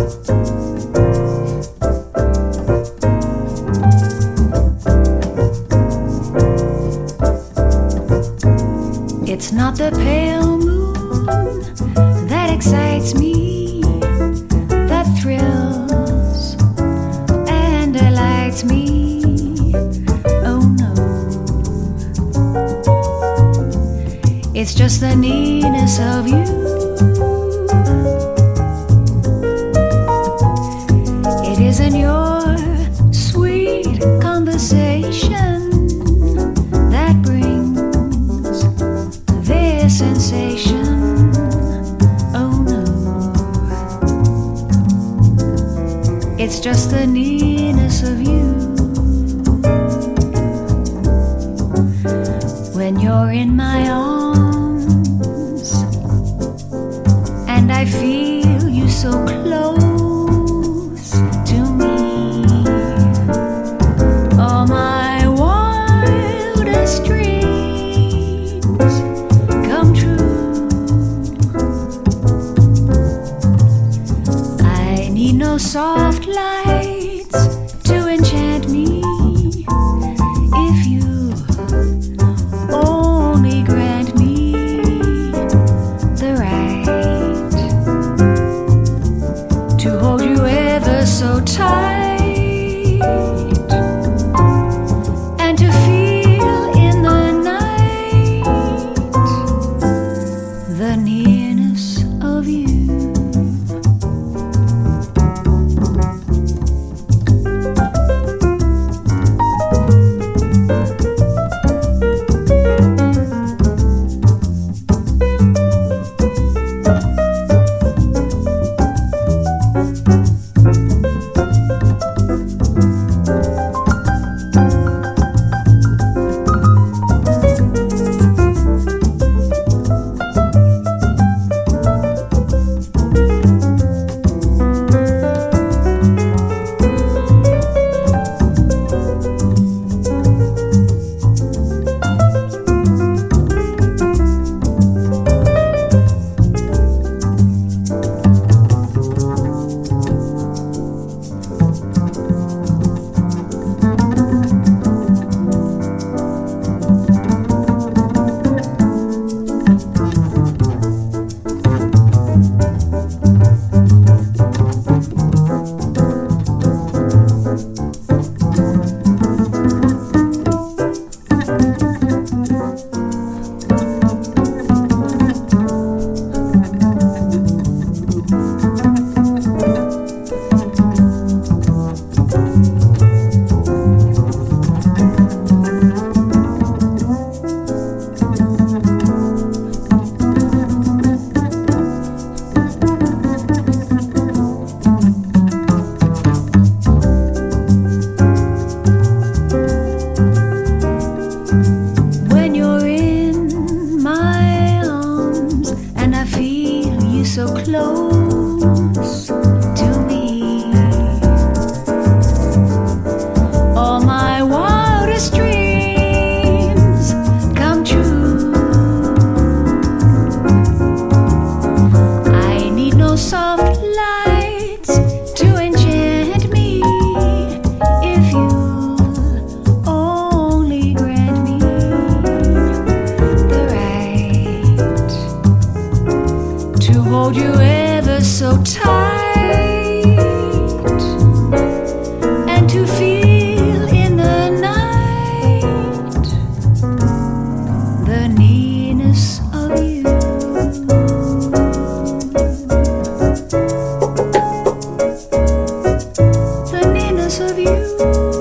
It's not the pale moon that excites me, that thrills and delights me. Oh no, it's just the nearness of you. It isn't your sweet conversation that brings this sensation. Oh no, it's just the nearness of you. When you're in my arms and I feel you so close to me, all my wildest dreams come true. I need no soft lights to enchant me. If you only grant me the right to hold you ever so tight and to feel in the night the nearness of you. When you're in my arms and I feel you so close to me, all my wildest dreams come true. I need no soft lights to enchant me. If you only grant me the right to hold you ever so tight and to feel in the night the nearness of you. The nearness of you.